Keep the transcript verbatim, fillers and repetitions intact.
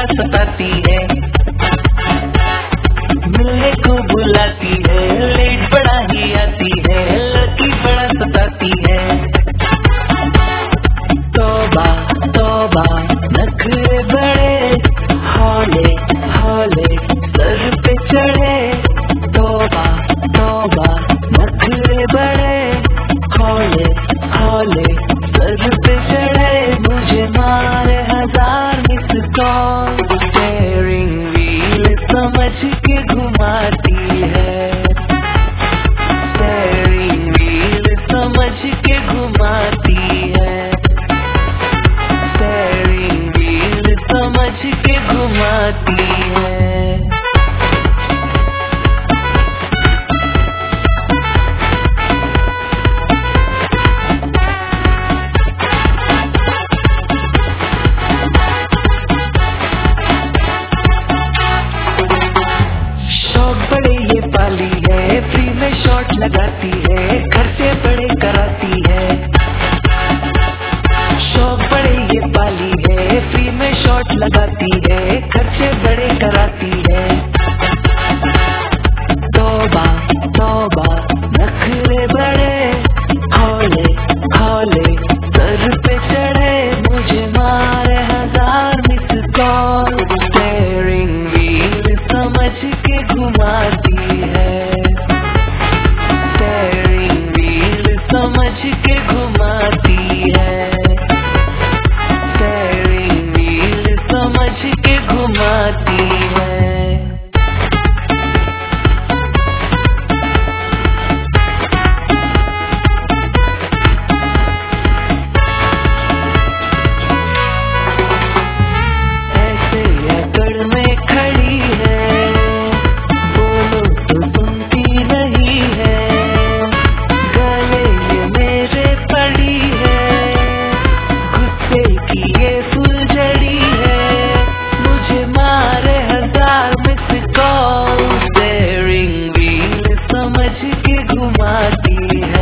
सताती है, मिलने को बुलाती है, लेट बड़ा ही आती है, लड़की बड़ा सताती है। तौबा तौबा नखरे बड़े, हौले हौले सर पे चढ़े। तौबा तौबा नखरे बड़े, हौले हौले सर पे चढ़े। मुझे मारे हजार मिस कॉल, स्टीयरिंग व्हील समझ के घुमाती है, स्टीयरिंग व्हील समझ के घुमाती है, स्टीयरिंग व्हील समझ के घुमाती है। पाली है, फ्री में शॉट लगाती है, खर्चे बड़े कराती है। शौक बड़े ये पाली है, फ्री में शॉट लगाती है, खर्चे बड़े कराती है। तौबा तौबा नखरे बड़े, हौले हौले सर पे चढ़े। मुझे मारे हजार मिस कॉल, स्टीयरिंग व्हील समझ के घुमाती है, स्टीयरिंग व्हील समझ के घुमाती है, स्टीयरिंग व्हील समझ के घुमाती है। ऐसे अकड़ में खड़ी है, बोलो तो सुनती नहीं है, गले ये मेरे पड़ी है, गुस्से की ये फुलझड़ी है। मुझे मारे हजार मिस कॉल, स्टीयरिंग व्हील समझ के घुमाती है।